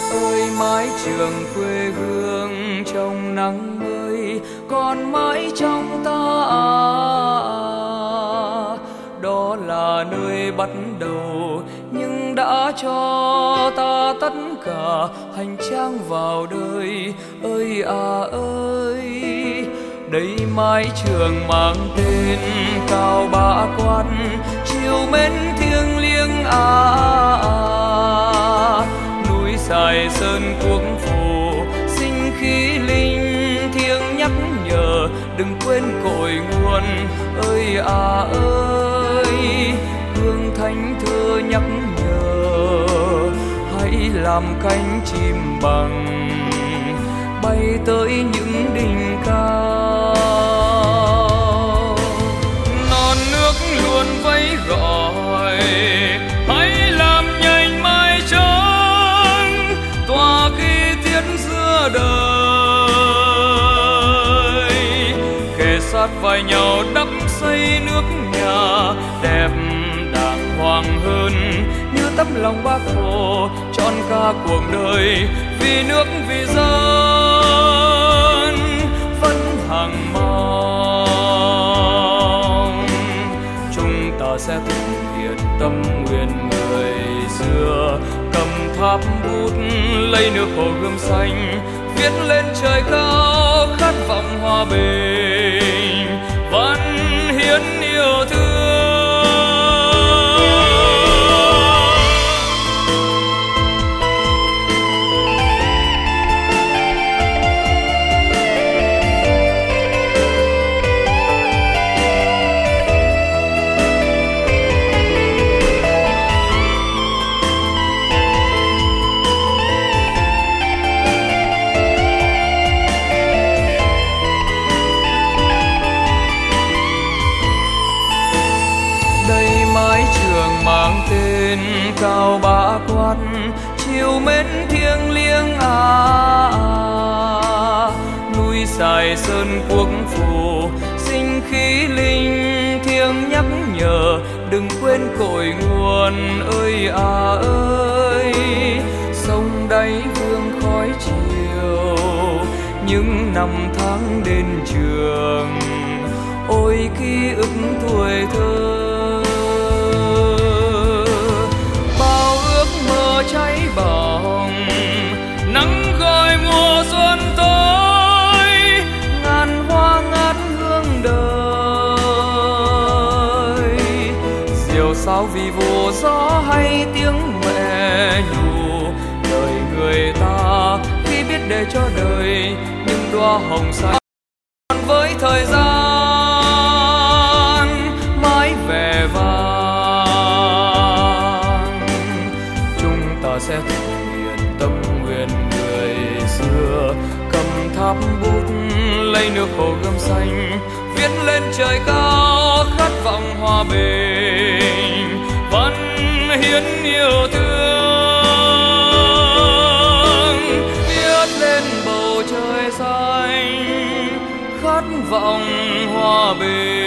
ơi mái trường quê hương trong nắng ơi còn mãi trong ta đó là nơi bắt đầu nhưng đã cho ta tất cả hành trang vào đời ơi à ơi. Đây mái trường mang tên Cao Bá Quan chiều mến thiêng liêng núi Sài Sơn Quốc Phù sinh khí linh thiêng nhắc nhở đừng quên cội nguồn ơi à ơi. Hương thánh thơ nhắc nhở hãy làm cánh chim bằng bay tới những đỉnh cao. Non nước luôn vẫy gọi hãy làm nhanh mái trắng tỏa khi tiễn giữa đời. Kề sát vai nhau đắp xây nước nhà đẹp đàng hoàng hơn như tấm lòng Bác Hồ trọn cả cuộc đời vì nước vì dân vẫn hằng mong. Chúng ta sẽ thực hiện tâm nguyện người xưa cầm tháp bút lấy nước Hồ Gươm xanh viết lên trời cao khát vọng hòa bình văn hiến yêu thương. Mang tên Cao Bá Quan chiều mến thiêng liêng núi Sài Sơn Quốc Phù sinh khí linh thiêng nhắc nhở đừng quên cội nguồn ơi à ơi. Sông đáy vương khói chiều những năm tháng đến trường ôi ký ức tuổi thơ. Cháy bỏng nắng gọi mùa xuân tới ngàn hoa ngát hương đời. Diều sao vì vô gió hay tiếng mẹ nhủ đời người ta khi biết để cho đời những đóa hồng xanh với thời gian mãi vẻ vang. Sẽ thực hiện tâm nguyện người xưa cầm tháp bút lấy nước Hồ Gươm xanh viết lên trời cao khát vọng hòa bình văn hiến yêu thương. Viết lên bầu trời xanh khát vọng hòa bình.